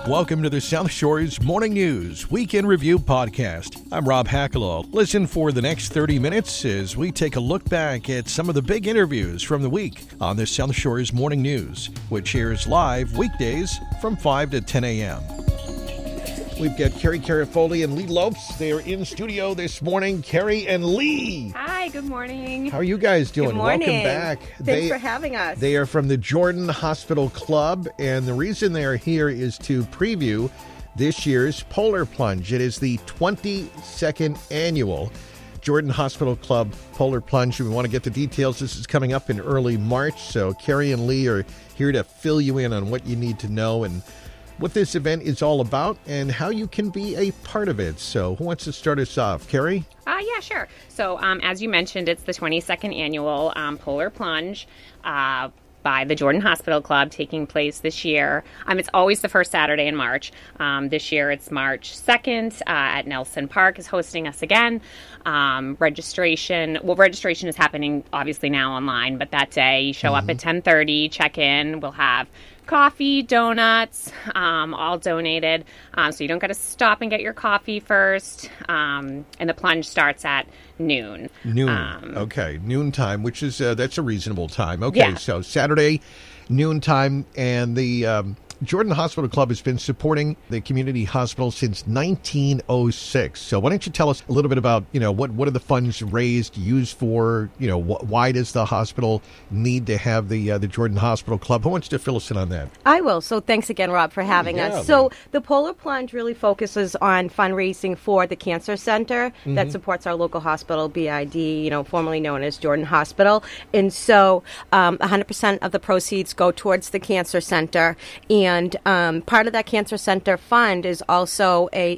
Welcome to the South Shore's Morning News Weekend Review Podcast. I'm Rob Hackalaw. Listen for the next 30 minutes as we take a look back at some of the big interviews from the week on the South Shore's Morning News, which airs live weekdays from 5 to 10 a.m. We've got Carrie Carafoli and Lee Lopes. They are in studio this morning. Carrie and Lee. Hi, good morning. How are you guys doing? Good morning. Welcome back. Thanks for having us. They are from the Jordan Hospital Club, and the reason they are here is to preview this year's Polar Plunge. It is the 22nd annual Jordan Hospital Club Polar Plunge. We want to get the details. This is coming up in early March, so Carrie and Lee are here to fill you in on what you need to know and what this event is all about and how you can be a part of it. So who wants to start us off? Carrie? Yeah, sure. So as you mentioned, it's the 22nd annual Polar Plunge by the Jordan Hospital Club taking place this year. It's always the first Saturday in March. This year it's March 2nd at Nelson Park is hosting us again. Registration is happening obviously now online, but that day you show up at 10:30, check in. We'll have coffee, donuts, all donated. So you don't got to stop and get your coffee first. And the plunge starts at noon. Okay, noontime, which is, that's a reasonable time. Okay, yeah. So Saturday, noontime, and the Jordan Hospital Club has been supporting the community hospital since 1906. So why don't you tell us a little bit about, what are the funds raised, used for, why does the hospital need to have the Jordan Hospital Club? Who wants to fill us in on that? I will. So thanks again, Rob, for having us. So the Polar Plunge really focuses on fundraising for the Cancer Center that supports our local hospital, BID, formerly known as Jordan Hospital. And so 100% of the proceeds go towards the Cancer Center. And part of that Cancer Center fund is also a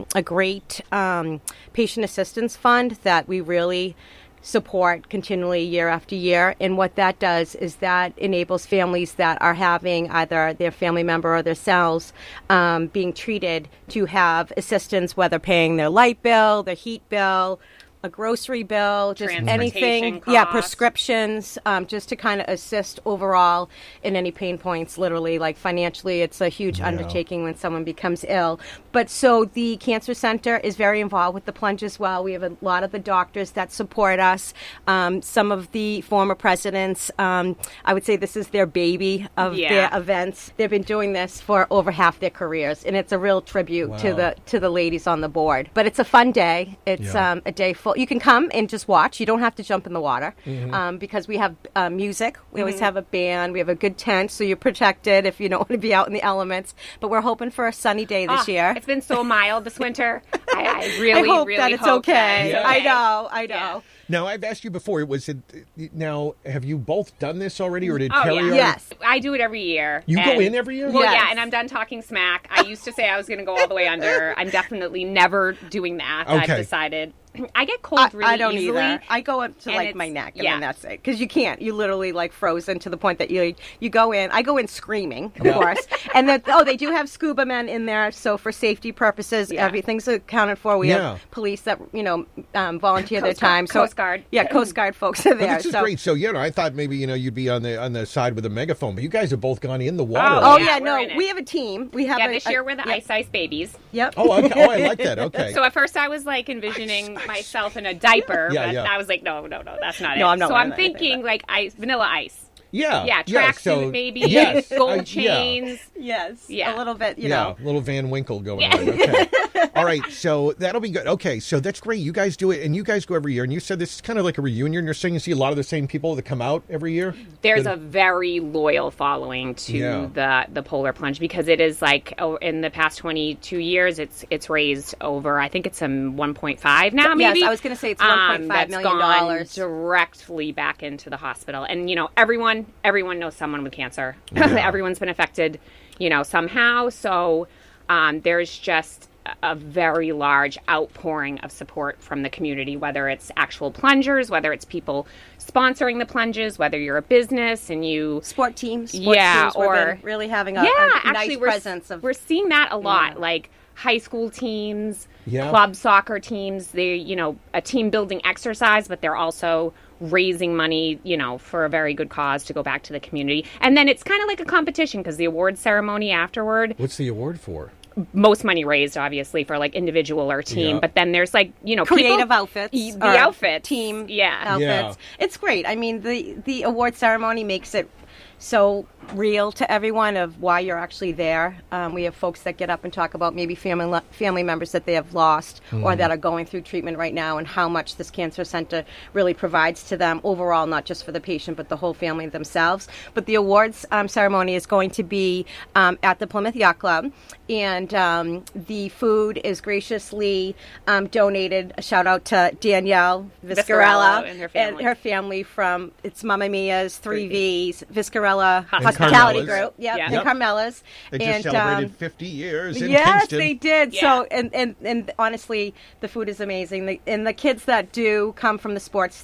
great patient assistance fund that we really support continually year after year. And what that does is that enables families that are having either their family member or themselves being treated to have assistance, whether paying their light bill, their heat bill, a grocery bill, just anything, prescriptions, just to kind of assist overall in any pain points, literally, like financially, it's a huge undertaking when someone becomes ill. But so the Cancer Center is very involved with the plunge as well. We have a lot of the doctors that support us. Some of the former presidents, I would say this is their baby of their events. They've been doing this for over half their careers, and it's a real tribute to the ladies on the board. But it's a fun day. It's a day full. You can come and just watch. You don't have to jump in the water because we have music. We always have a band. We have a good tent, so you're protected if you don't want to be out in the elements. But we're hoping for a sunny day this year. It's been so mild this winter. I really hope that it's okay. That I know. Yeah. Now, I've asked you before, now, have you both done this already, or did Carrie already? Yes. I do it every year. You go in every year? Well, Yes. yeah, and I'm done talking smack. I used to say I was going to go all the way under. I'm definitely never doing that. Okay. I've decided. I get cold really I don't easily. either. I go up to my neck, and then that's it. Because you can't. You literally frozen to the point that you go in. I go in screaming, of course. And then they do have scuba men in there. So for safety purposes, everything's accounted for. We have police that volunteer their time. Coast Guard. Yeah, Coast Guard folks are there. But this is great. So I thought maybe you'd be on the side with a megaphone, but you guys have both gone in the water. Oh yeah, no, we have a team. We have this year we're the Ice Babies. Yep. Oh, okay. I like that. Okay. So at first I was envisioning myself in a diaper, but I was like, no, that's not it. No, I'm not. So I'm thinking Vanilla Ice. Yeah. Tracksuit maybe. Yes. Gold chains. Yes. Yeah. A little bit, a little Van Winkle going on. Okay. All right. So that'll be good. Okay. So that's great. You guys do it, and you guys go every year. And you said this is kind of like a reunion. You're saying you see a lot of the same people that come out every year? There's a very loyal following to the Polar Plunge because it is in the past 22 years, it's raised over, I think it's 1.5 now, maybe. Yes, I was going to say it's $1.5 million. That's gone directly back into the hospital. And, everyone knows someone with cancer. Everyone's been affected, somehow. So there's just a very large outpouring of support from the community, whether it's actual plungers, whether it's people sponsoring the plunges, whether you're a business and you... Sports teams, or... we've been really having a nice presence of... We're seeing that a lot, high school teams, club soccer teams. They, a team building exercise, but they're also raising money, for a very good cause to go back to the community. And then it's kind of like a competition because the award ceremony afterward. What's the award for? Most money raised, obviously, for like individual or team. Yeah. But then there's like, creative outfits. The outfit. Team outfits. Yeah. It's great. I mean, the award ceremony makes it so real to everyone of why you're actually there. We have folks that get up and talk about maybe family members that they have lost or that are going through treatment right now and how much this cancer center really provides to them overall, not just for the patient, but the whole family themselves. But the awards ceremony is going to be at the Plymouth Yacht Club, and the food is graciously donated. A shout out to Danielle Viscarella and her family from it's Mamma Mia's 3V's Viscarella Hospitality Hospitality Carmela's. Group, Yep. and Carmela's. They just celebrated 50 years in yes, Kingston. they did. Yeah. So, and honestly, the food is amazing. And the kids that do come from the sports,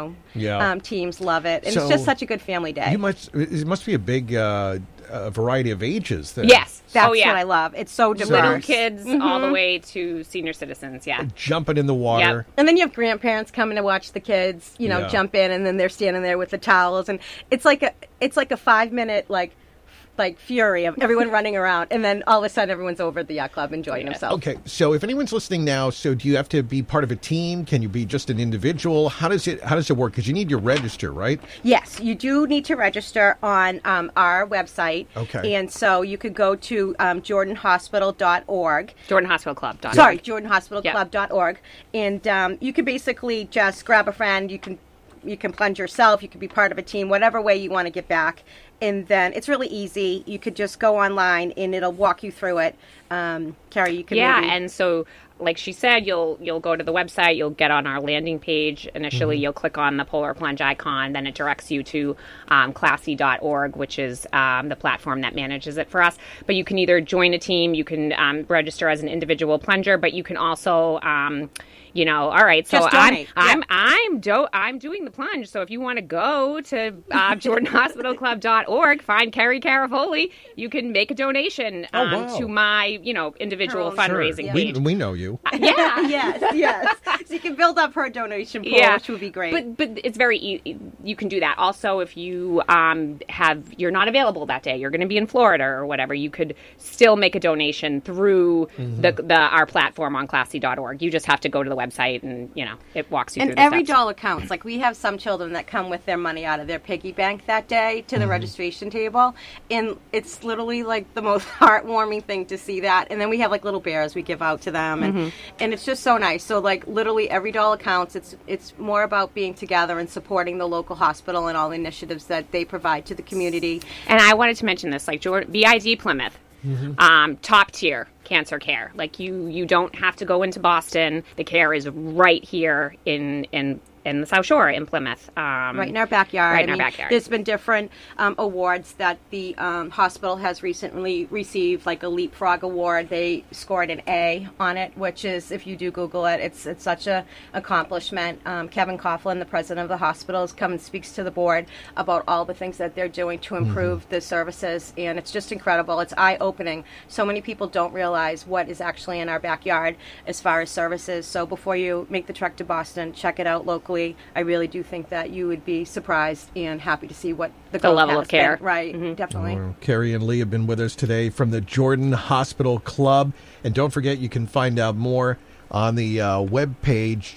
teams love it. And So it's just such a good family day. It must be a big variety of ages there. Yes. That's what what I love. It's so diverse. Little kids all the way to senior citizens. Yeah. Jumping in the water. And then you have grandparents coming to watch the kids, Yeah. jump in, and then they're standing there with the towels, and it's like a 5-minute like fury of everyone running around, and then all of a sudden everyone's over at the yacht club enjoying themselves. Okay, so if anyone's listening now, so do you have to be part of a team? Can you be just an individual? How does it work? Because you need to register, right? Yes, you do need to register on our website. Okay. And so you could go to jordanhospital.org. JordanHospitalClub.org. Sorry, jordanhospitalclub.org. And you can basically just grab a friend. You can plunge yourself. You can be part of a team, whatever way you want to get back. And then it's really easy. You could just go online, and it'll walk you through it. Carrie, you can and so like she said, you'll go to the website, you'll get on our landing page. Initially, you'll click on the Polar Plunge icon, then it directs you to classy.org, which is the platform that manages it for us. But you can either join a team, you can register as an individual plunger, but you can also all right, so I'm doing the plunge. So if you want to go to jordanhospitalclub.org, find Carrie Carafoli, you can make a donation to my, individual fundraising page. We know you. Yeah. yes. So you can build up her donation pool, which would be great. But it's very easy. You can do that. Also, if you you're not available that day, you're going to be in Florida or whatever, you could still make a donation through our platform on classy.org. You just have to go to the website and, it walks you through the And every steps. dollar counts. Like, we have some children that come with their money out of their piggy bank that day to the registration table. And it's literally like the most heartwarming thing to see that. And then we have like little bears we give out to them. And it's just so nice. So like literally every dollar counts. It's more about being together and supporting the local hospital and all the initiatives that they provide to the community. And I wanted to mention this, like BID Plymouth, top tier cancer care. Like you don't have to go into Boston. The care is right here in the South Shore in Plymouth. Right in our backyard. Right in our backyard. There's been different awards that the hospital has recently received, like a Leapfrog Award. They scored an A on it, which is, if you do Google it, it's such a accomplishment. Kevin Coughlin, the president of the hospital, has come and speaks to the board about all the things that they're doing to improve the services, and it's just incredible. It's eye-opening. So many people don't realize what is actually in our backyard as far as services. So before you make the trek to Boston, check it out locally. I really do think that you would be surprised and happy to see what the level of care. Right, definitely. Carrie and Lee have been with us today from the Jordan Hospital Club. And don't forget, you can find out more on the webpage,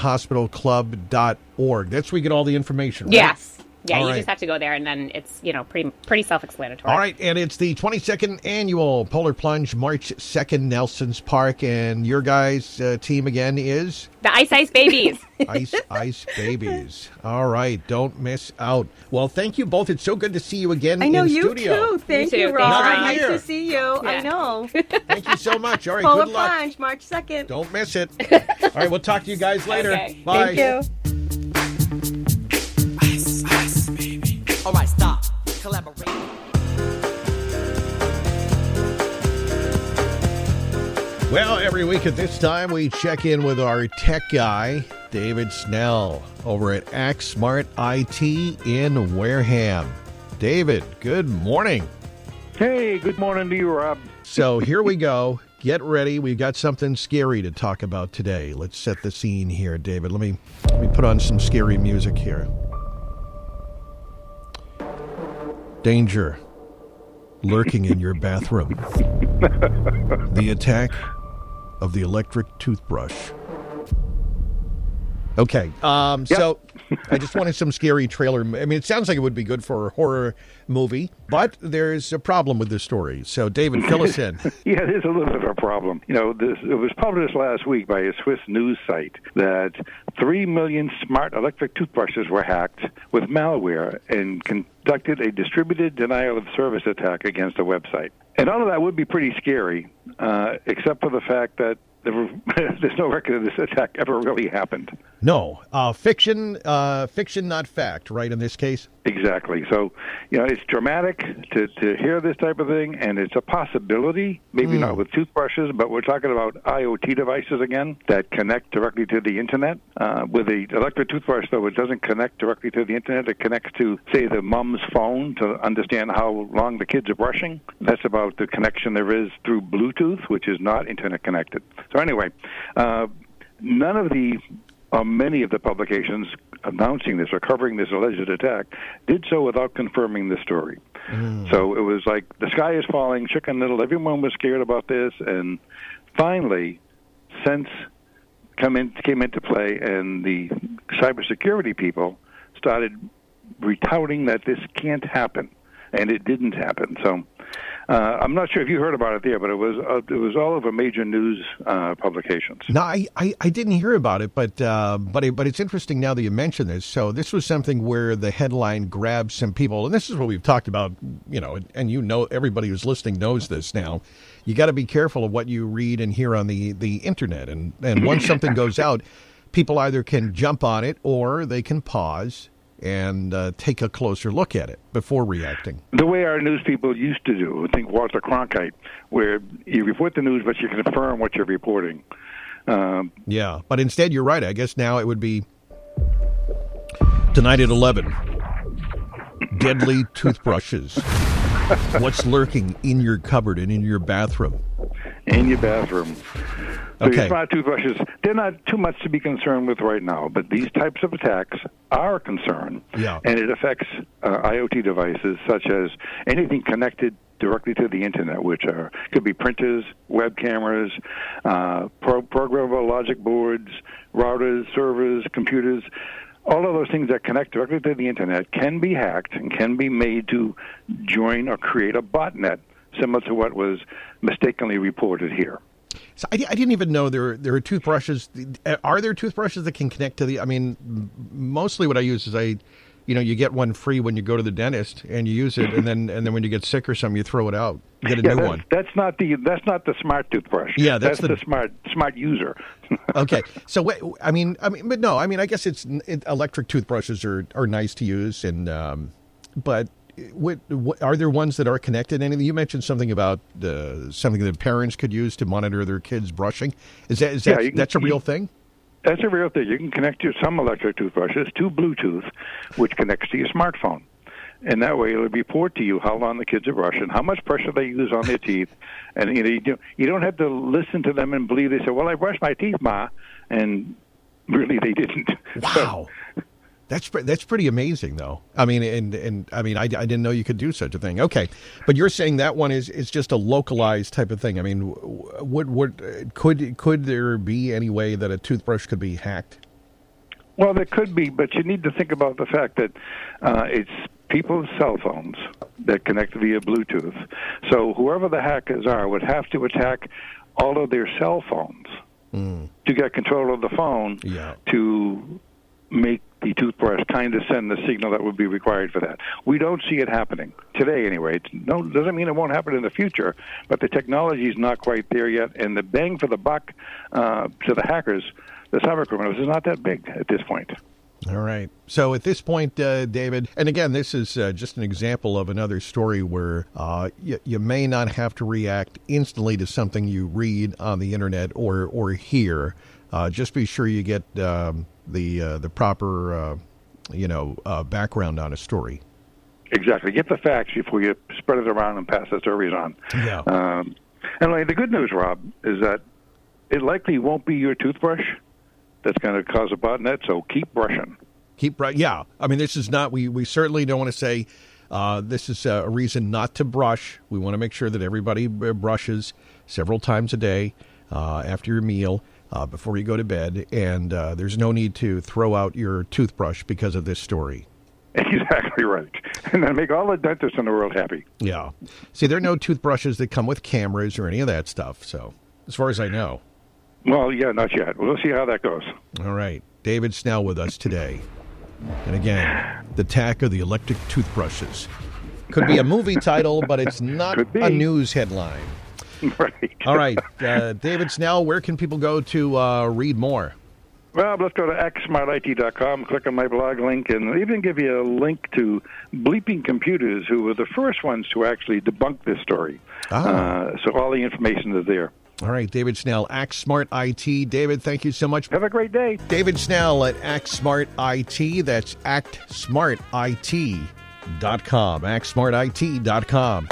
jordanhospitalclub.org. That's where you get all the information, right? Yes. Yeah, All you right. just have to go there, and then it's, pretty self-explanatory. All right, and it's the 22nd annual Polar Plunge, March 2nd, Nelson's Park. And your guys' team again is? The Ice Babies. Ice Babies. All right, don't miss out. Well, thank you both. It's so good to see you again I know in you studio. too. Thank You you, too. Rob. Thanks, Nice Rob. to see you. I know. Thank you so much. All right, Polar good luck. Plunge, March 2nd. Don't miss it. All right, we'll talk to you guys later. Okay. Bye. Thank you. Ice, baby. All right, stop. Collaborate. Well, every week at this time, we check in with our tech guy, David Snell, over at ActSmart IT in Wareham. David, good morning. Hey, good morning to you, Rob. So here we go. Get ready. We've got something scary to talk about today. Let's set the scene here, David. Let me put on some scary music here. Danger lurking in your bathroom. The attack of the electric toothbrush. Okay, so I just wanted some scary trailer. I mean, it sounds like it would be good for a horror movie, but there's a problem with this story. So, David, fill us in. Yeah, there's a little bit of a problem. You know, it was published last week by a Swiss news site that 3 million smart electric toothbrushes were hacked with malware and conducted a distributed denial of service attack against a website. And all of that would be pretty scary, except for the fact that there's no record of this attack ever really happened. No, fiction, not fact, right, in this case? Exactly. So, you know, it's dramatic to hear this type of thing, and it's a possibility, maybe not with toothbrushes, but we're talking about IoT devices again that connect directly to the Internet. With the electric toothbrush, though, it doesn't connect directly to the Internet. It connects to, say, the mom's phone to understand how long the kids are brushing. That's about the connection there is through Bluetooth, which is not Internet connected. So anyway, none of the many of the publications announcing this or covering this alleged attack did so without confirming the story. So it was like the sky is falling, Chicken Little. Everyone was scared about this, and finally, Sense came into play, and the cybersecurity people started retouting that this can't happen, and it didn't happen. So I'm not sure if you heard about it there, but it was all over major news publications. No, I didn't hear about it, but it's interesting now that you mention this. So this was something where the headline grabbed some people, and this is what we've talked about, you know, and you know, everybody who's listening knows this now. You got to be careful of what you read and hear on the internet, and once something goes out, people either can jump on it or they can pause and take a closer look at it before reacting. The way our news people used to do, I think Walter Cronkite, where you report the news, but you confirm what you're reporting. Yeah, but instead, you're right. I guess now it would be tonight at 11. Deadly toothbrushes. What's lurking in your cupboard and in your bathroom? In your bathroom. So Okay. your smart toothbrushes, they're not too much to be concerned with right now, but these types of attacks are a concern. Yeah. And it affects IoT devices such as anything connected directly to the Internet, which could be printers, web cameras, programmable logic boards, routers, servers, computers. All of those things that connect directly to the Internet can be hacked and can be made to join or create a botnet, similar to what was mistakenly reported here. So I didn't even know there are toothbrushes. Are there toothbrushes that can connect to the? I mean, mostly what I use is you get one free when you go to the dentist and you use it, and then when you get sick or something, you throw it out. You get a new one. That's not the smart toothbrush. Yeah, that's the smart user. Okay, so I guess electric toothbrushes are nice to use, and but. What are there ones that are connected? Anything you mentioned something about something that parents could use to monitor their kids brushing. That's a real thing? That's a real thing. You can connect some electric toothbrushes to Bluetooth, which connects to your smartphone, and that way it'll report to you how long the kids are brushing, how much pressure they use on their teeth, and you don't have to listen to them and believe they say, "Well, I brushed my teeth, Ma," and really they didn't. Wow. That's pretty amazing, though. I mean, and I mean, I didn't know you could do such a thing. Okay, but you're saying that one is just a localized type of thing. I mean, could there be any way that a toothbrush could be hacked? Well, there could be, but you need to think about the fact that it's people's cell phones that connect via Bluetooth. So whoever the hackers are would have to attack all of their cell phones to get control of the phone to make the toothbrush kind of send the signal that would be required for that. We don't see it happening today anyway. Doesn't mean it won't happen in the future, but the technology is not quite there yet, and the bang for the buck to the hackers, the cyber criminals, is not that big at this point. All right. So at this point, David, and again, this is just an example of another story where you may not have to react instantly to something you read on the internet or hear. Just be sure you get the proper background on a story. Exactly. Get the facts before you spread it around and pass the stories on. Yeah. And the good news, Rob, is that it likely won't be your toothbrush that's going to cause a botnet, so keep brushing. Yeah. I mean, this is not, we certainly don't want to say this is a reason not to brush. We want to make sure that everybody brushes several times a day after your meal, before you go to bed. And there's no need to throw out your toothbrush because of this story. Exactly right. And then make all the dentists in the world happy. Yeah. See, there are no toothbrushes that come with cameras or any of that stuff. So, as far as I know. Well, yeah, not yet. We'll see how that goes. All right. David Snell with us today. And again, the attack of the electric toothbrushes. Could be a movie title, but it's not a news headline. Right. All right. David Snell, where can people go to read more? Well, let's go to xsmartit.com, click on my blog link, and even give you a link to Bleeping Computers, who were the first ones to actually debunk this story. So all the information is there. All right, David Snell, Act Smart IT. David, thank you so much. Have a great day. David Snell at Act Smart IT. That's actsmartit.com. actsmartit.com.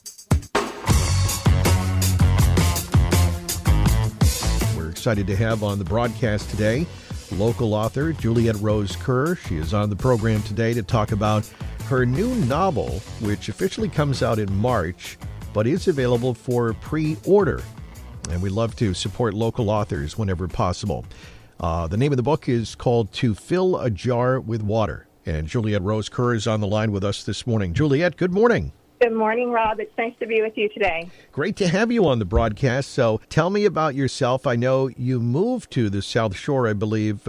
Excited to have on the broadcast today local author Juliette Rose Kerr. She is on the program today to talk about her new novel, which officially comes out in March, but is available for pre-order. And we love to support local authors whenever possible. The name of the book is called To Fill a Jar with Water. And Juliette Rose Kerr is on the line with us this morning. Juliette, good morning. Good morning, Rob. It's nice to be with you today. Great to have you on the broadcast. So tell me about yourself. I know you moved to the South Shore, I believe,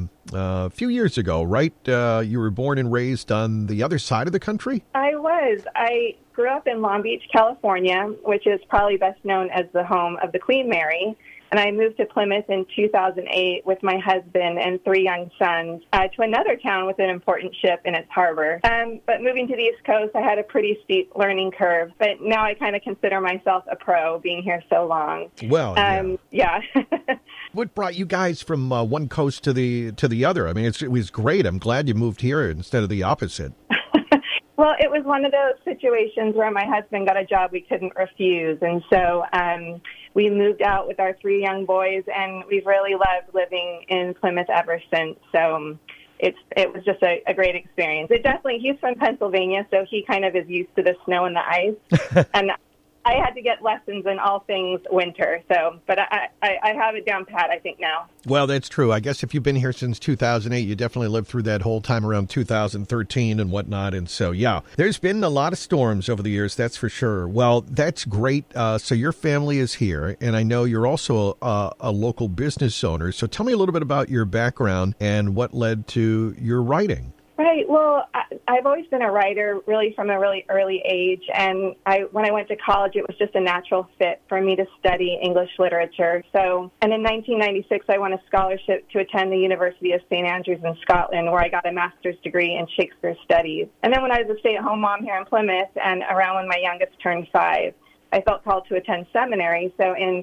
a few years ago, right? You were born and raised on the other side of the country? I was. I grew up in Long Beach, California, which is probably best known as the home of the Queen Mary. And I moved to Plymouth in 2008 with my husband and 3 young sons to another town with an important ship in its harbor. But moving to the East Coast, I had a pretty steep learning curve. But now I kind of consider myself a pro being here so long. Well, yeah. What brought you guys from one coast to the other? I mean, it was great. I'm glad you moved here instead of the opposite. Well, it was one of those situations where my husband got a job we couldn't refuse. And so we moved out with our 3 young boys, and we've really loved living in Plymouth ever since. So it was just a great experience. He's from Pennsylvania, so he kind of is used to the snow and the ice. And I had to get lessons in all things winter. But I have it down pat, I think, now. Well, that's true. I guess if you've been here since 2008, you definitely lived through that whole time around 2013 and whatnot. And so, yeah, there's been a lot of storms over the years, that's for sure. Well, that's great. So your family is here, and I know you're also a local business owner. So tell me a little bit about your background and what led to your writing. Right. Well, I've always been a writer really from a really early age. And when I went to college, it was just a natural fit for me to study English literature. And in 1996, I won a scholarship to attend the University of St. Andrews in Scotland, where I got a master's degree in Shakespeare studies. And then when I was a stay-at-home mom here in Plymouth, and around when my youngest turned 5, I felt called to attend seminary. So in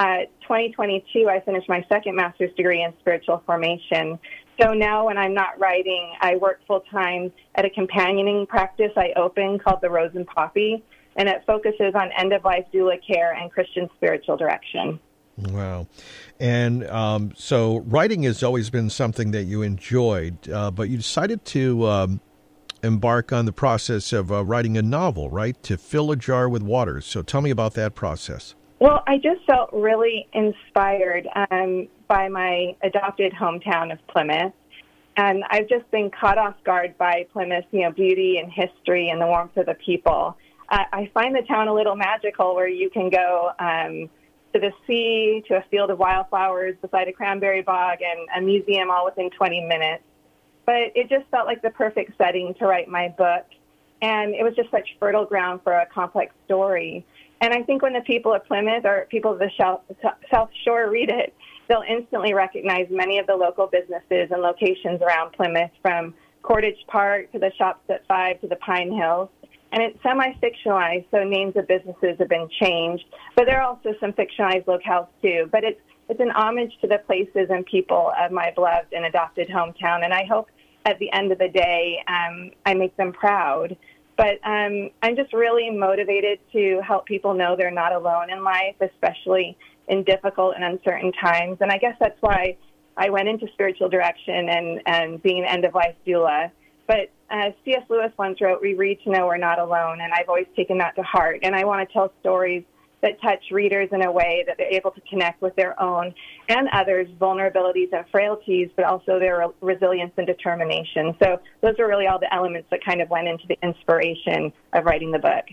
2022, I finished my second master's degree in spiritual formation. So now when I'm not writing, I work full-time at a companioning practice I open called the Rose and Poppy, and it focuses on end-of-life doula care and Christian spiritual direction. Wow. And so writing has always been something that you enjoyed, but you decided to embark on the process of writing a novel, right, To Fill a Jar with Water. So tell me about that process. Well, I just felt really inspired by my adopted hometown of Plymouth. And I've just been caught off guard by Plymouth's, beauty and history and the warmth of the people. I find the town a little magical, where you can go to the sea, to a field of wildflowers beside a cranberry bog, and a museum all within 20 minutes. But it just felt like the perfect setting to write my book. And it was just such fertile ground for a complex story. And I think when the people of Plymouth or people of the South Shore read it, they'll instantly recognize many of the local businesses and locations around Plymouth, from Cordage Park to the Shops at 5 to the Pine Hills. And it's semi-fictionalized, so names of businesses have been changed. But there are also some fictionalized locales, too. But it's an homage to the places and people of my beloved and adopted hometown. And I hope at the end of the day, I make them proud. But I'm just really motivated to help people know they're not alone in life, especially in difficult and uncertain times. And I guess that's why I went into spiritual direction and being an end-of-life doula. But C.S. Lewis once wrote, "We read to know we're not alone," and I've always taken that to heart. And I want to tell stories that touch readers in a way that they're able to connect with their own and others' vulnerabilities and frailties, but also their resilience and determination. So those are really all the elements that kind of went into the inspiration of writing the book.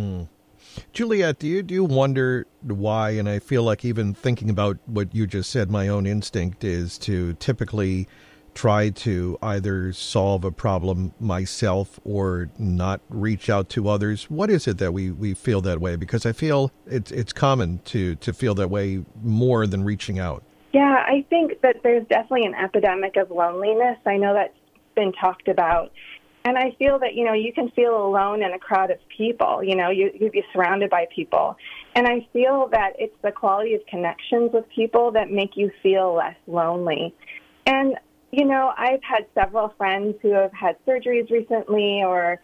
Juliet, do you wonder why, and I feel like even thinking about what you just said, my own instinct is to typically try to either solve a problem myself or not reach out to others. What is it that we feel that way? Because I feel it's common to feel that way more than reaching out. Yeah, I think that there's definitely an epidemic of loneliness. I know that's been talked about. And I feel that, you can feel alone in a crowd of people. You'd be surrounded by people. And I feel that it's the quality of connections with people that make you feel less lonely. And I've had several friends who have had surgeries recently or,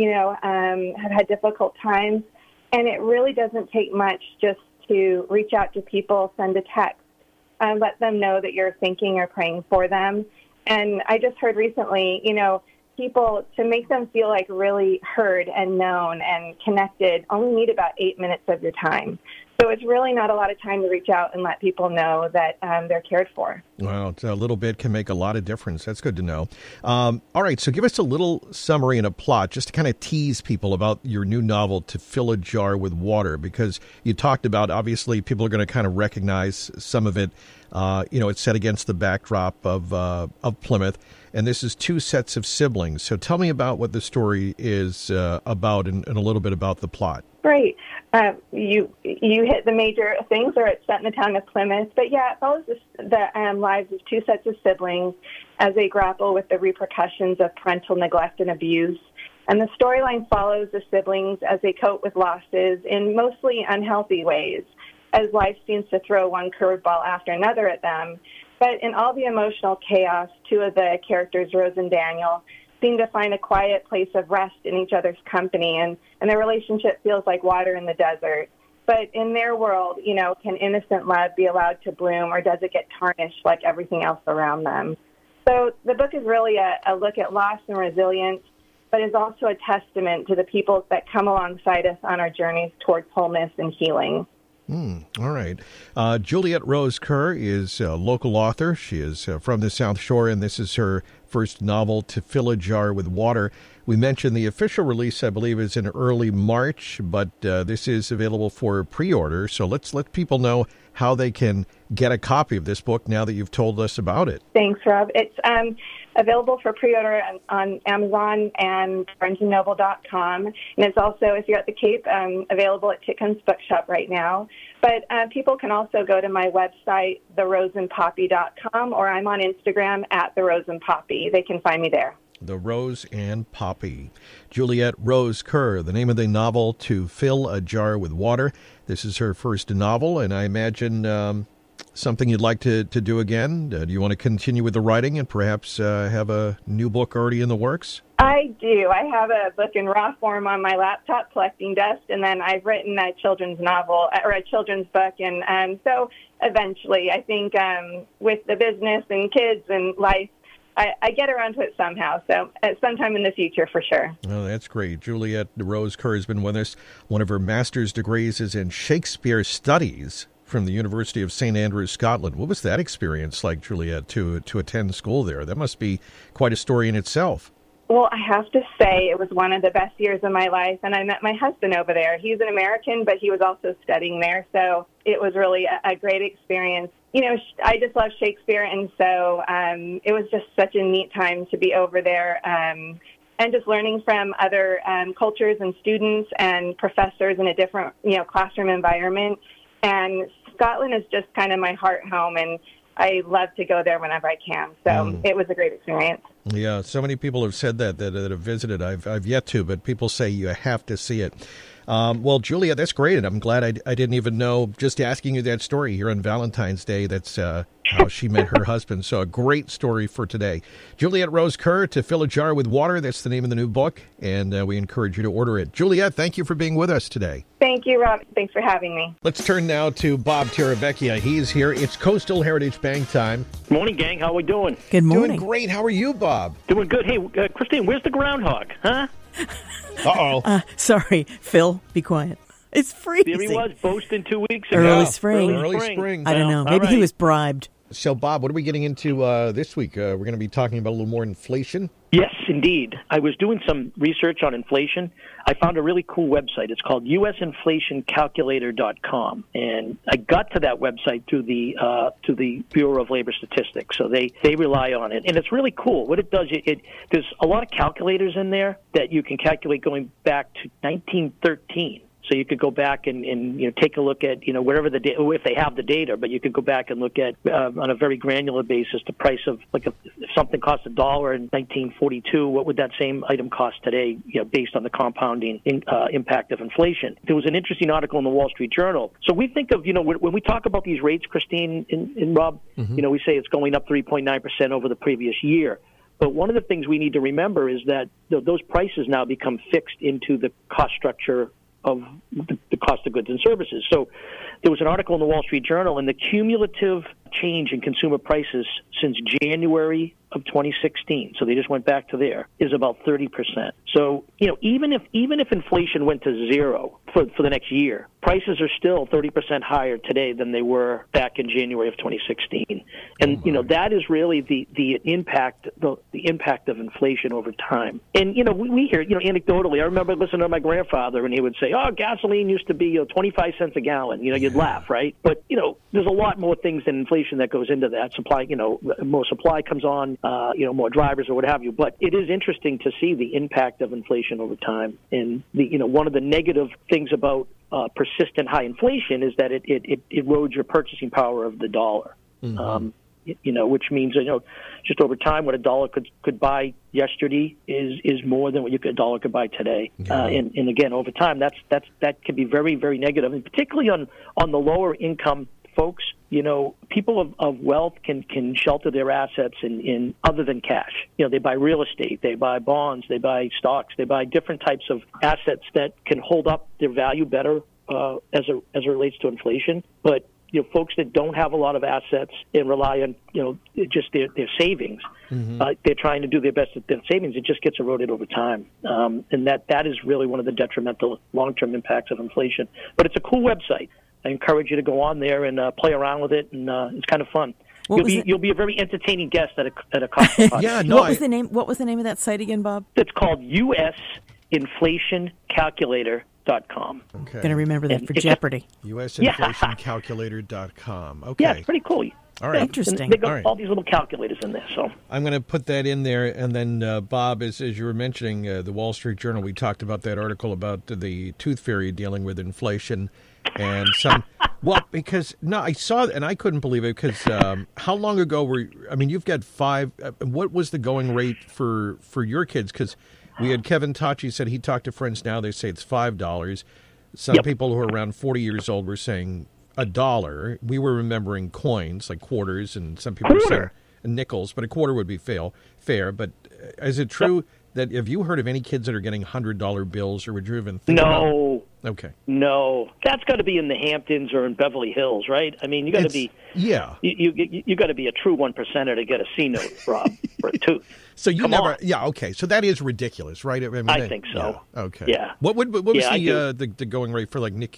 have had difficult times. And it really doesn't take much just to reach out to people, send a text, let them know that you're thinking or praying for them. And I just heard recently, people, to make them feel like really heard and known and connected, only need about 8 minutes of your time. So it's really not a lot of time to reach out and let people know that they're cared for. Wow, a little bit can make a lot of difference. That's good to know. All right, so give us a little summary and a plot just to kind of tease people about your new novel, To Fill a Jar with Water, because you talked about, obviously, people are going to kind of recognize some of it. It's set against the backdrop of Plymouth, and this is two sets of siblings. So tell me about what the story is about and a little bit about the plot. Great. You hit the major things, or it's set in the town of Plymouth. But yeah, it follows the lives of two sets of siblings as they grapple with the repercussions of parental neglect and abuse. And the storyline follows the siblings as they cope with losses in mostly unhealthy ways, as life seems to throw one curveball after another at them. But in all the emotional chaos, two of the characters, Rose and Daniel, seem to find a quiet place of rest in each other's company, and their relationship feels like water in the desert. But in their world, can innocent love be allowed to bloom, or does it get tarnished like everything else around them? So the book is really a look at loss and resilience, but is also a testament to the people that come alongside us on our journeys towards wholeness and healing. All right. Juliet Rose Kerr is a local author. She is from the South Shore, and this is her first novel, To Fill a Jar with Water. We mentioned the official release, I believe, is in early March, but this is available for pre-order. So let's let people know how they can get a copy of this book now that you've told us about it. Thanks, Rob. It's available for pre-order on Amazon and BarnesandNoble.com. And it's also, if you're at the Cape, available at Titcomb's Bookshop right now. But people can also go to my website, theroseandpoppy.com, or I'm on Instagram at theroseandpoppy. They can find me there. The Rose and Poppy. Juliet Rose Kerr, the name of the novel, To Fill a Jar with Water. This is her first novel, and I imagine something you'd like to do again. Do you want to continue with the writing and perhaps have a new book already in the works? I do. I have a book in raw form on my laptop collecting dust, and then I've written a children's novel or a children's book. And so eventually, I think with the business and kids and life, I get around to it somehow, so sometime in the future for sure. Oh, that's great. Juliet Rose Kerr has been with us. One of her master's degrees is in Shakespeare Studies from the University of St. Andrews, Scotland. What was that experience like, Juliet, to attend school there? That must be quite a story in itself. Well, I have to say it was one of the best years of my life, and I met my husband over there. He's an American, but he was also studying there, so it was really a great experience. I just love Shakespeare, and so it was just such a neat time to be over there and just learning from other cultures and students and professors in a different, classroom environment. And Scotland is just kind of my heart home, and I love to go there whenever I can. So it was a great experience. Yeah, so many people have said that have visited. I've yet to, but people say you have to see it. Well, Julia, that's great. And I'm glad I didn't even know, just asking you that story here on Valentine's Day, that's how she met her husband. So a great story for today. Juliet Rose Kerr, To Fill a Jar with Water. That's the name of the new book. And we encourage you to order it. Juliet, thank you for being with us today. Thank you, Rob. Thanks for having me. Let's turn now to Bob Terravecchia. He's here. It's Coastal Heritage Bank time. Morning, gang. How we doing? Good morning. Doing great. How are you, Bob? Doing good. Hey, Christine, where's the groundhog? Huh? Uh-oh. Sorry, Phil, be quiet. It's freezing. There he was, boasting 2 weeks ago. Early spring. Early spring. I don't know. Maybe he was bribed. So, Bob, what are we getting into this week? We're going to be talking about a little more inflation. Yes, indeed. I was doing some research on inflation. I found a really cool website. It's called usinflationcalculator.com, and I got to that website through the Bureau of Labor Statistics. So they rely on it, and it's really cool. What it does, there's a lot of calculators in there that you can calculate going back to 1913. So you could go back and take a look at whatever the data, if they have the data, but you could go back and look at on a very granular basis the price of if something cost $1 in 1942, what would that same item cost today? Based on the compounding impact of inflation. There was an interesting article in the Wall Street Journal. So we think of when we talk about these rates, Christine and Rob, we say it's going up 3.9% over the previous year. But one of the things we need to remember is that those prices now become fixed into the cost structure of the cost of goods and services. So there was an article in the Wall Street Journal, and the cumulative change in consumer prices since January of 2016, so they just went back to there, is about 30%. So, even if inflation went to zero for the next year, prices are still 30% higher today than they were back in January of 2016. And, that is really the impact of inflation over time. And, we hear, anecdotally, I remember listening to my grandfather, and he would say, oh, gasoline used to be 25 cents a gallon. You'd laugh, right? But, there's a lot more things than inflation that goes into that. Supply, more supply comes on, more drivers or what have you. But it is interesting to see the impact of inflation over time. And one of the negative things about persistent high inflation is that it erodes your purchasing power of the dollar. Mm-hmm. Which means just over time, what a dollar could buy yesterday is more than what a dollar could buy today. Yeah. And again, over time, that can be very, very negative, and particularly on the lower income folks. People of wealth can shelter their assets in other than cash. They buy real estate, they buy bonds, they buy stocks, they buy different types of assets that can hold up their value better as it relates to inflation. But folks that don't have a lot of assets and rely on just their savings, they're trying to do their best with their savings. It just gets eroded over time, and that is really one of the detrimental long-term impacts of inflation. But it's a cool website. I encourage you to go on there and play around with it, and it's kind of fun. You'll be a very entertaining guest at a cocktail party. Yeah, no. What was the name of that site again, Bob? It's called usinflationcalculator.com. Okay. Going to remember that for Jeopardy. usinflationcalculator.com. Okay. Yeah, it's pretty cool. All right. Interesting. They got all these little calculators in there. So I'm going to put that in there. And then, Bob, as you were mentioning, the Wall Street Journal, we talked about that article about the tooth fairy dealing with inflation. And I saw it and I couldn't believe it because how long ago you've got what was the going rate for your kids? Because we had Kevin Tachi said he talked to friends now, they say it's $5. Some people who are around 40 years old were saying $1. We were remembering coins like quarters, and some people were saying nickels, but a quarter would be fair. But is it true that have you heard of any kids that are getting $100 bills, or would you even think about it? Okay. No, that's got to be in the Hamptons or in Beverly Hills, right? I mean, you got to be you got to be a true 1%er to get a C note, Rob, for a tooth. So you okay. So that is ridiculous, right? I think so. Yeah, okay. Yeah. What was the going rate for like Nick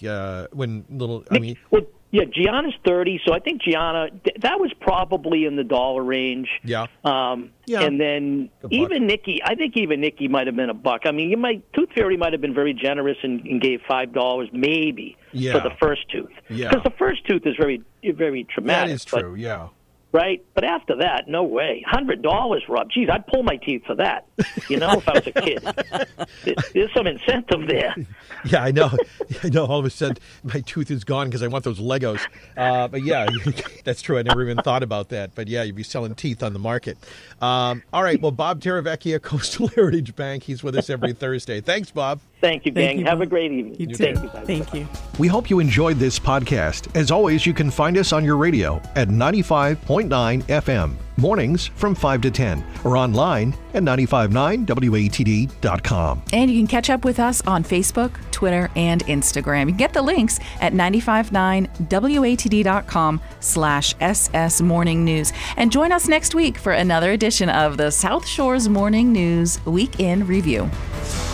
Gianna's 30, so I think Gianna, that was probably in the dollar range. Yeah. And then even Nikki, I think even Nikki might have been $1. I mean, Tooth Fairy might have been very generous and gave $5 maybe for the first tooth. Yeah. Because the first tooth is very, very traumatic. That is true, yeah. Right? But after that, no way. $100, Rob. Geez, I'd pull my teeth for that, if I was a kid. There's some incentive there. Yeah, I know. All of a sudden, my tooth is gone because I want those Legos. But yeah, that's true. I never even thought about that. But yeah, you'd be selling teeth on the market. All right. Well, Bob Terravecchia, Coastal Heritage Bank. He's with us every Thursday. Thanks, Bob. Thank you, gang. Thank you, Have a Bob. great evening. You too. Thank you, guys. Thank you. We hope you enjoyed this podcast. As always, you can find us on your radio at 95.9 FM, mornings from 5 to 10, or online at 959watd.com. And you can catch up with us on Facebook, Twitter, and Instagram. You can get the links at 959watd.com/SS Morning News. And join us next week for another edition of the South Shore's Morning News Week in Review.